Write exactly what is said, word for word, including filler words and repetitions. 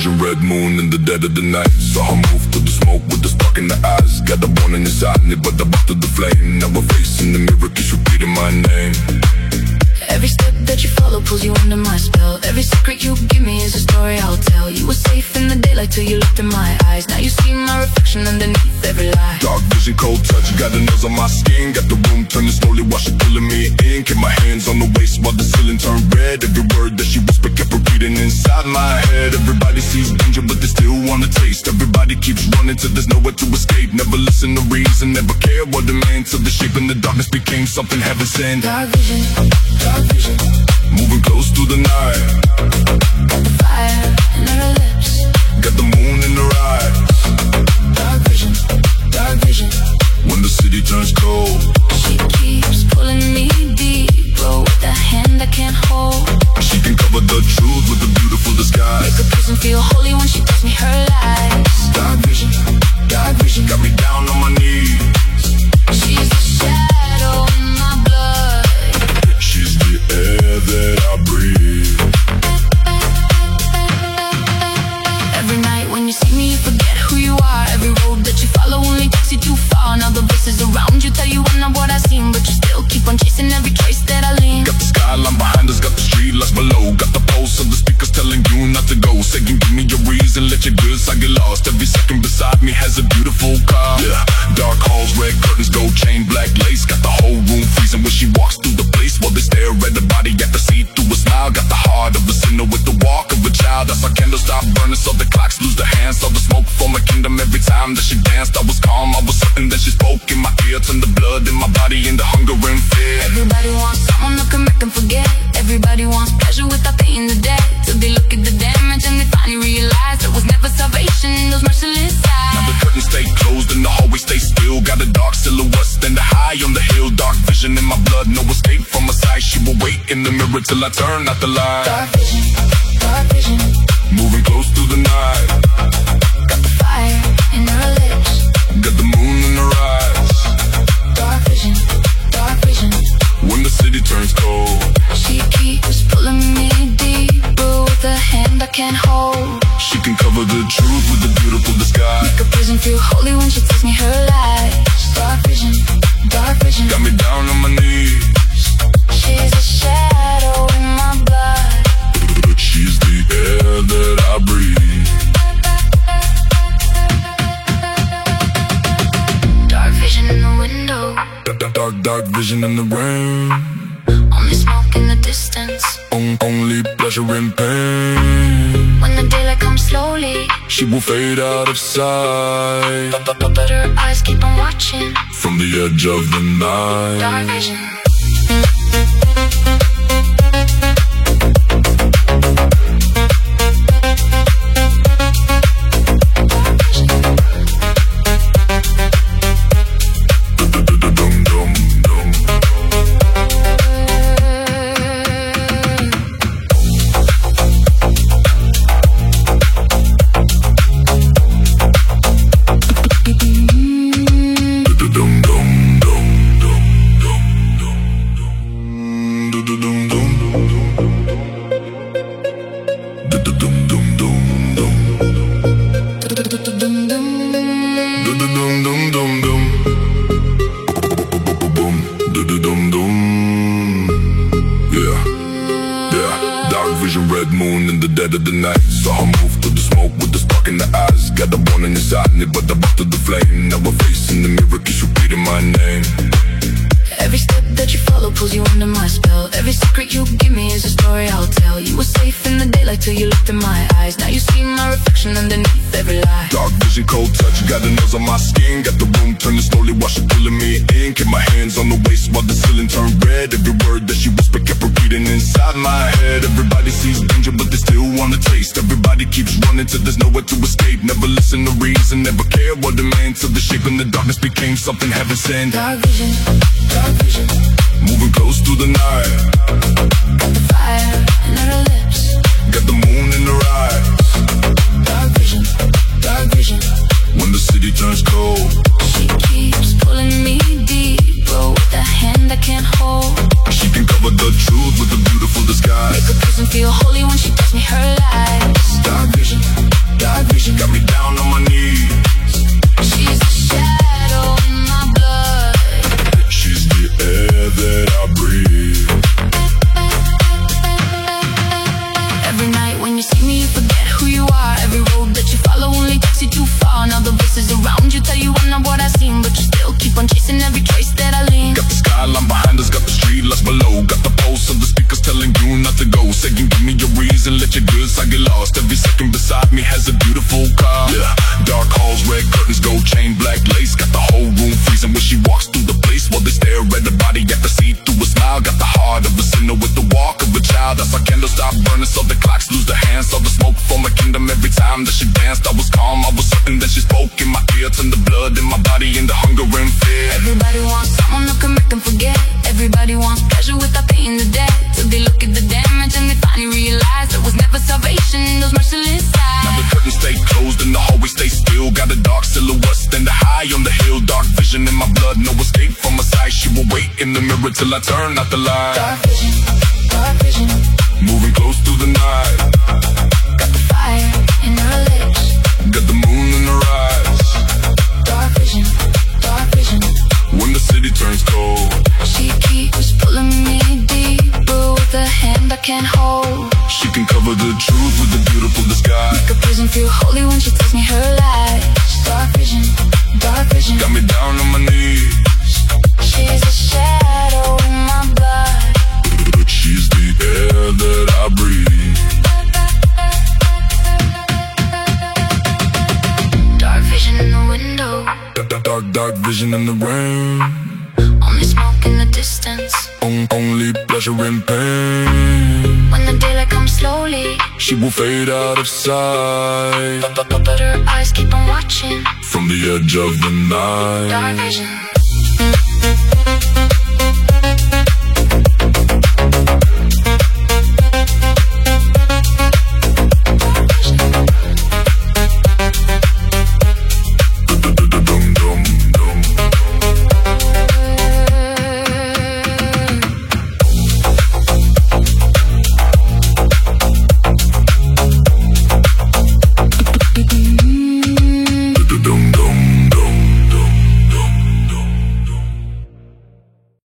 vision, red moon in the dead of the night. Saw her move through the smoke with the spark in the eyes. Got the warning inside me, but the butt to the flame. Now we're facing the mirror, keeps repeating my name. Every step that you follow pulls you under my spell. Every secret you give me is a story I'll tell. You were safe in the daylight till you looked in my eyes. Now you see my reflection underneath every lie. Dark vision, cold touch, got the nails on my skin. Got the room turning slowly while she pulling me in. Keep my hands on the waist while the ceiling turned red. Every word that she whispered kept repeating inside my head. Everybody sees danger but they still wanna taste. Everybody keeps running till there's nowhere to escape. Never listen to reason, never care what demands. Till the shape in the darkness became something heaven sent. Dark vision, dark vision, moving close through the night. got the fire in her lips, got the moon in her eyes. Dark vision, dark vision, when the city turns cold, she keeps pulling me deeper with a hand I can't hold. She can cover the truth with a beautiful disguise. Make a person feel holy when she tells me her lies. Dark vision, dark vision, got me down on my knees. She's the shadow in my blood, she's the air that I breathe. Every night when you see me you forget who you are. Every road that you follow only takes you too far. Now the voices around you tell you I'm not what I seem, but you still keep on chasing every trace that I leave. Got the skyline behind us, got the street lights below. Got the pulse of the speakers telling you not to go. Saying give me your reason, let your goods I get lost. Every second beside me has a beautiful car. Yeah, dark halls, red curtains, gold chain, black lace. Got the whole room freezing when she walks through the place. While they stare at the body, got the see through a smile. Got the heart of a sinner with the walk of a child. That's our candle stop burning so the clocks lose their hands. Saw the smoke from a kingdom every time that she danced. I was calm, I was certain that she spoke in my ear. Turned the blood in my body into hunger and fear. Everybody wants someone that can make them forget. Everybody wants pleasure without paying the debt. Till they look at the damage and they finally realize there was never salvation in those merciless eyes. Now the curtains stay closed and the hallway stay still. Got a dark silhouette standing high on the hill. Dark vision in my blood, no escape from her sight. She will wait in the mirror till I turn out the light. Dark vision, dark vision, moving close through the night. got the fire in her lips, got the moon in her eyes. Dark vision, dark vision, when the city turns cold, she keeps pulling me deeper with a hand I can't hold. she can cover the truth with a beautiful disguise. Make a person feel holy when she tells me her lies. Dark vision, dark vision, got me down on my knees. she's a shadow in my blood, but she's the air that I breathe. dark vision in the window, Dark, dark, dark vision in the rain. only smoke in the distance. On, only pleasure and pain. When the daylight comes slowly, She will fade out of sight but her eyes keep on watching. from the edge of the night. Dark vision. Red moon in the dead of the night. Saw her move through the smoke with the spark in the eyes. Got the warning inside me, but the butt to the flame. Now we're facing the mirror, keeps repeating my name. Every step that you follow pulls you under my spell. Every secret you give me is a story I'll tell. You were safe in the daylight till you looked in my eyes. Now you see my reflection underneath every lie. Dark vision, cold touch, got the nails on my skin. Got the room turning slowly while she pulling me in. Keep my hands on the waist while the ceiling turned red. Every word that she whispered kept repeating inside my head. Everybody sees danger but they still wanna taste. Everybody keeps running till there's nowhere to escape. Never listen to reason, never care what demands. Till the shape in the darkness became something heaven sent. Dark vision, dark vision, moving close through the night. got the fire in her lips, got the moon in her eyes. Dark vision, dark vision, when the city turns cold, she keeps pulling me deeper with a hand I can't hold. She can cover the truth with a beautiful disguise. Make a person feel holy when she tells me her lies. Dark vision, saying give me a reason, let your good side get lost. Every second beside me has a beautiful car. Yeah, dark halls, red curtains, gold chain, black lace. Got the whole room freezing when she walks through the place. While they stare at the body, got the see through a smile. Got the heart of a sinner with the walk of a child. That's why candles stop burning so the clocks lose their hands. Saw the smoke from my kingdom every time that she danced. I was calm, I was certain that she spoke in my ear. Turned the blood in my body into hunger and fear. Everybody wants someone who can make them forget. Everybody wants pleasure without paying the debt. So they look at the damage and they finally realize there was never salvation in those merciless eyes. Now the curtains stay closed and the hallway stay still. Got a dark silhouette standing high on the hill. Dark vision in my blood, no escape from her sight. She will wait in the mirror till I turn out the light. Dark vision, dark vision, moving close through the night. got the fire in her lips, got the moon in her eyes. dark vision, dark vision. When the city turns cold, She keeps pulling me deeper with a hand I can't hold. she can cover the truth with a beautiful disguise. Make a prison feel holy when she tells me her lies. Dark vision, dark vision. Got me down on my knees, She's a shadow in my blood. but she's the air that I breathe. Dark vision in the window, Dark, dark, dark, dark vision in the rain. only smoke in the distance. On, only pleasure and pain. When the daylight comes slowly, She will fade out of sight but her eyes keep on watching. from the edge of the night. Dark vision.